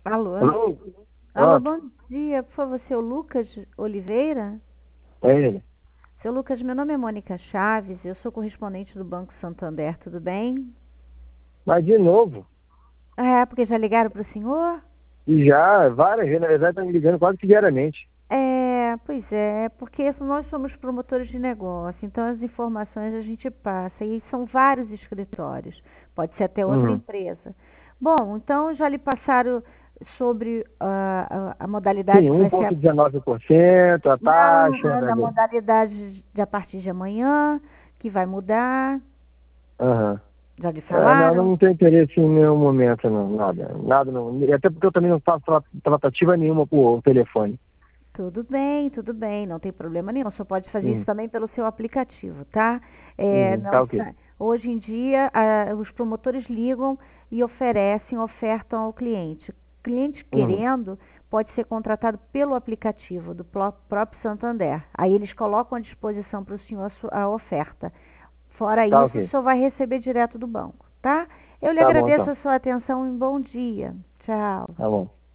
Alô? Alô? Alô, Pronto, bom dia. Por favor, seu Lucas Oliveira? é ele. Seu Lucas, meu nome é Mônica Chaves, eu sou correspondente do Banco Santander, tudo bem? Mas de novo, Porque já ligaram para o senhor? e já várias vezes, na verdade, estão me ligando quase que diariamente. Pois é, porque nós somos promotores de negócio, então as informações a gente passa, e são vários escritórios, pode ser até outra Uhum. empresa. Bom, então já lhe passaram sobre a modalidade Sim, que vai ser 1,19% a Não, taxa, da né? modalidade de a partir de amanhã, que vai mudar. Aham. Já lhe É, não, falaram? não tenho interesse em nenhum momento, não, nada. Nada não. E até porque eu também não faço tratativa nenhuma por telefone. Tudo bem, não tem problema nenhum. Só pode fazer isso Uhum. também pelo seu aplicativo, tá? Uhum. Tá ok. Hoje em dia, os promotores ligam e ofertam ao cliente. Cliente Uhum. querendo, pode ser contratado pelo aplicativo do próprio Santander. Aí eles colocam à disposição para o senhor a oferta. Fora Tá isso, o ok. senhor vai receber direto do banco, tá? Eu lhe Tá bom, agradeço então. a sua atenção e um bom dia. Tchau. Tá bom.